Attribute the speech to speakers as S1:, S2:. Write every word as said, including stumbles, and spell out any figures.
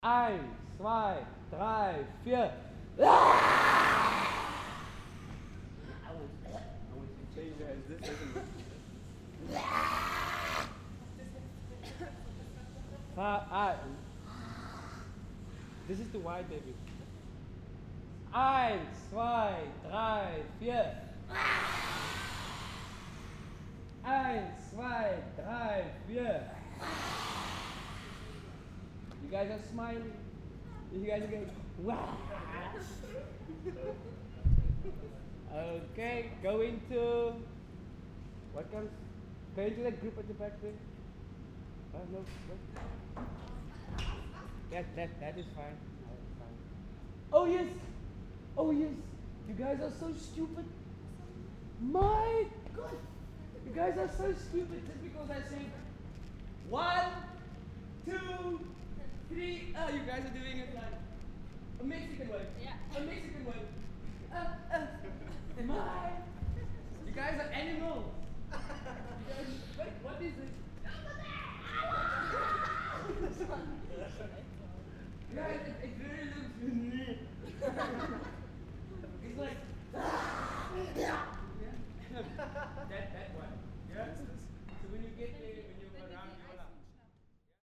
S1: Eins, zwei, drei, vier. Five, I, this is the white baby. Eins, zwei, drei, vier. Eins, zwei, drei, vier. You guys are smiling. You guys are going, wow. Okay, go into, what comes? Go into the group at the back there. Oh, no, no. Yes, that, that is fine. That is fine. Oh yes! Oh yes! You guys are so stupid. My God! You guys are so stupid just because I say one, two, three. Oh, you guys are doing it like a Mexican way. Yeah. A Mexican way. Uh, uh, my. You guys are animals. You guys, wait, what is this? Guys, it, it really looks. It's like.